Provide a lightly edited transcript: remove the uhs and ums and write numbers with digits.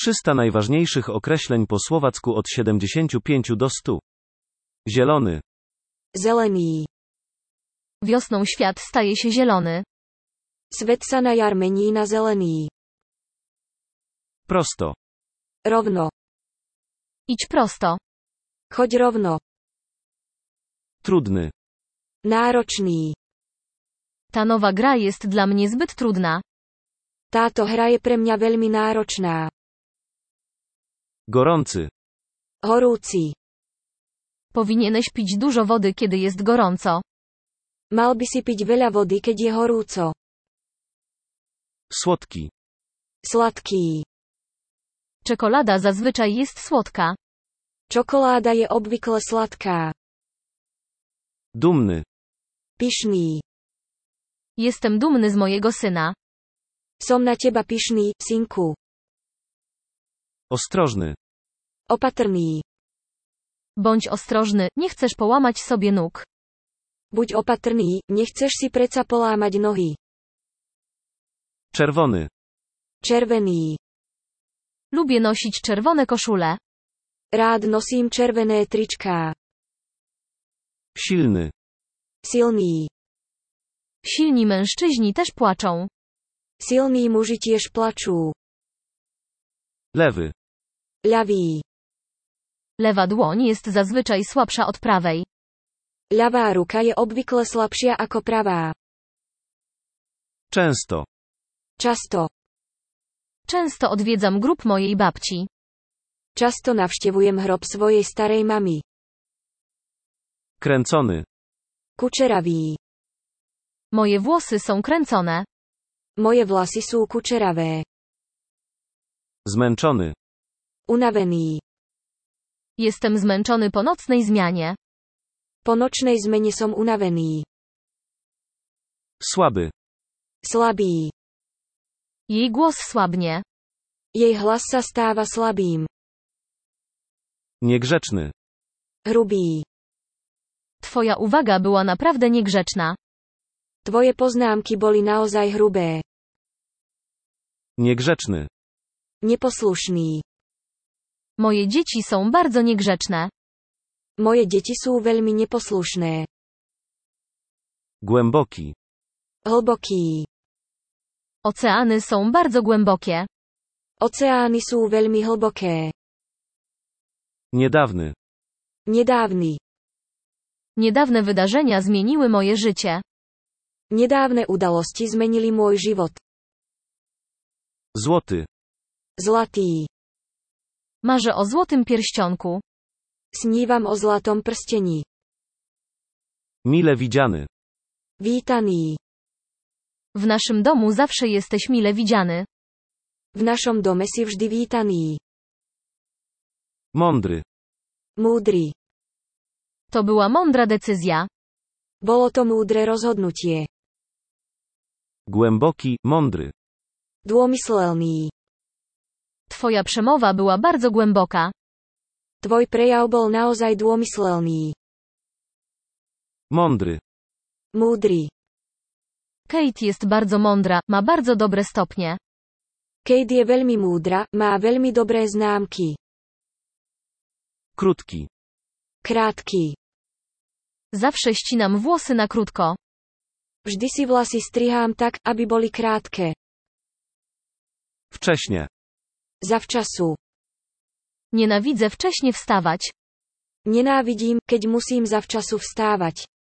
300 najważniejszych określeń po słowacku od 75 do 100. Zielony. Zelený. Wiosną świat staje się zielony. Svet sa na jar mení na zelený. Prosto. Rovno. Idź prosto. Choď rovno. Trudny. Náročný. Ta nowa gra jest dla mnie zbyt trudna. Táto hra je pre mňa veľmi náročná. Gorący. Horúci. Powinieneś pić dużo wody, kiedy jest gorąco. Mal by si piť veľa vody, keď je horúco. Słodki. Sladký. Czekolada zazwyczaj jest słodka. Čokoláda je obvykle sladká. Dumny. Pyšný. Jestem dumny z mojego syna. Som na teba pyšný, synku. Ostrożny. Opatrný. Bądź ostrożny, nie chcesz połamać sobie nóg. Buď opatrný, nechceš si predsa polámať nohy. Czerwony. Červený. Lubię nosić czerwone koszule. Rád nosím červené tričká. Silny. Silný. Silni mężczyźni też płaczą. Silní muži tiež plačú. Lewy. Ľavý. Lewa dłoń jest zazwyczaj słabsza od prawej. Ľavá ruka je obvykle slabšia ako pravá. Często. Často. Często odwiedzam grób mojej babci. Často navštevujem hrob svojej starej mamy. Kręcony. Kučeravý. Moje włosy są kręcone. Moje vlasy sú kučeravé. Zmęczony. Unavený. Jestem zmęczony po nocnej zmianie. Po nočnej zmene som unavený. Słaby. Slabý. Jej głos słabnie. Jej hlas sa stáva slabým. Niegrzeczny. Hrubý. Twoja uwaga była naprawdę niegrzeczna. Tvoje poznámky boli naozaj hrubé. Niegrzeczny. Neposlušný. Moje dzieci są bardzo niegrzeczne. Moje deti sú veľmi neposlušné. Głęboki. Hlboký. Oceany są bardzo głębokie. Oceány sú veľmi hlboké. Niedawny. Nedávny. Niedawne wydarzenia zmieniły moje życie. Nedávne udalosti zmenili môj život. Złoty. Zlatý. Marzę o złotym pierścionku. Snívam o zlatom prstení. Mile widziany. Vítaný. W naszym domu zawsze jesteś mile widziany. V našom dome si vždy vítaný. Mądry. Múdry. To była mądra decyzja. Bolo to múdre rozhodnutie. Głęboki, mądry. Dômyslelný. Twoja przemowa była bardzo głęboka. Tvoj prejav bol naozaj dômyslelný. Mądry. Múdry. Kate jest bardzo mądra, ma bardzo dobre stopnie. Kate je veľmi múdra, má veľmi dobré známky. Krótki. Krátky. Zawsze ścinam włosy na krótko. Vždy si vlasy strihám tak, aby boli krátke. Wcześnie. Zavčasu. Nienawidzę wcześnie wstawać. Nenávidím, keď musím zavčasu vstávať.